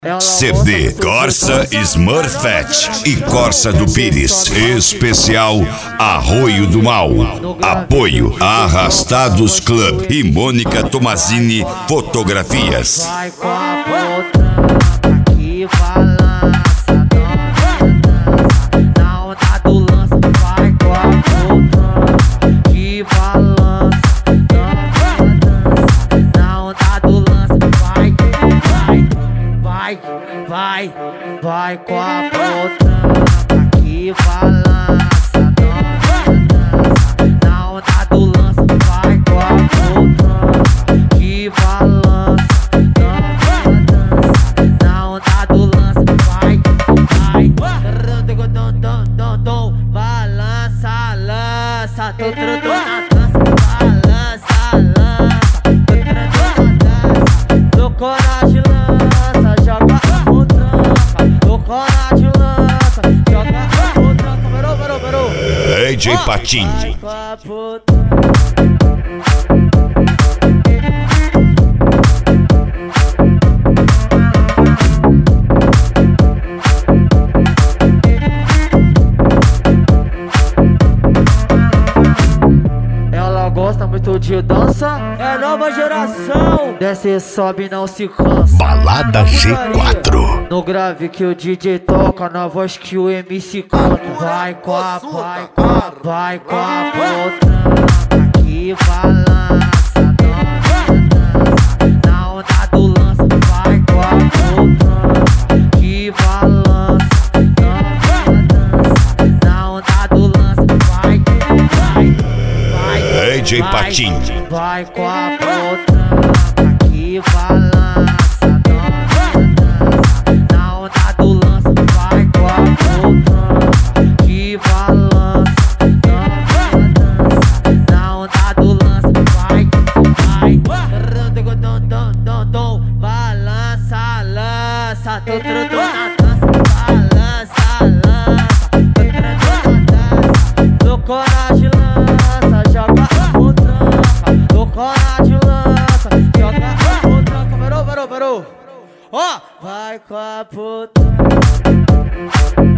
CD Corsa Smurfette e Corsa do Pires. Especial Arroio do Mal. Apoio Arrastados Club e Mônica Tomazini Fotografias. Vai com a potranca que balança, na onda do lança. Vai com a potranca que balança, na onda do lança. Vai com a potranca que balança, na onda do lança. Vai com a potranca que balança, na onda do lança. Vai, balança, lança, tô trotando na dança. Balança, lança, tô trotando na dança. Do coragem lança, joga a potranca. Do coragem lança, joga a potranca. Parou. DJ Patim. Vai com a potranca. Ela gosta muito de dança, é nova geração. Desce, sobe, não se cansa. Balada G4. No grave que o DJ toca, na voz que o MC canta. Vai com a potranca que balança, na onda do lança. Vai com a potranca que balança, na onda do lança. Vai. DJ Patim. Vai com a potranca que balança, na onda do lança. Vai com a potranca que balança, na onda do lança. Vai. Balança, lança, tô trotando na dança. Balança, lança, tô trotando na dança. Do coragem lança, joga a potranca. Do coragem lança, joga a potranca. Parou. Ó, vai com a potranca.